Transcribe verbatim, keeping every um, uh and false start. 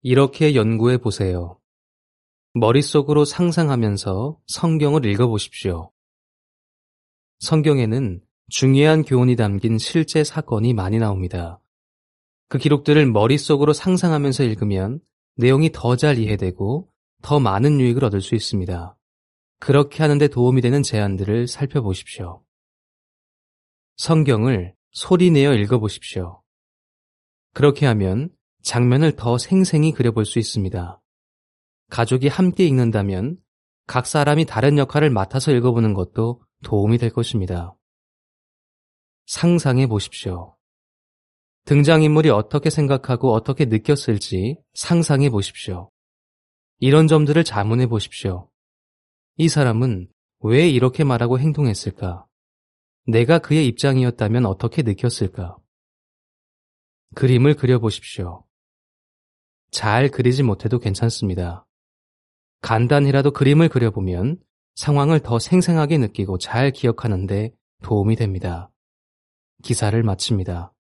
이렇게 연구해 보세요. 머릿속으로 상상하면서 성경을 읽어보십시오. 성경에는 중요한 교훈이 담긴 실제 사건이 많이 나옵니다. 그 기록들을 머릿속으로 상상하면서 읽으면 내용이 더 잘 이해되고 더 많은 유익을 얻을 수 있습니다. 그렇게 하는 데 도움이 되는 제안들을 살펴보십시오. 성경을 소리내어 읽어보십시오. 그렇게 하면 장면을 더 생생히 그려볼 수 있습니다. 가족이 함께 읽는다면 각 사람이 다른 역할을 맡아서 읽어보는 것도 도움이 될 것입니다. 상상해 보십시오. 등장인물이 어떻게 생각하고 어떻게 느꼈을지 상상해 보십시오. 이런 점들을 자문해 보십시오. 이 사람은 왜 이렇게 말하고 행동했을까? 내가 그의 입장이었다면 어떻게 느꼈을까? 그림을 그려보십시오. 잘 그리지 못해도 괜찮습니다. 간단히라도 그림을 그려보면 상황을 더 생생하게 느끼고 잘 기억하는 데 도움이 됩니다. 기사를 마칩니다.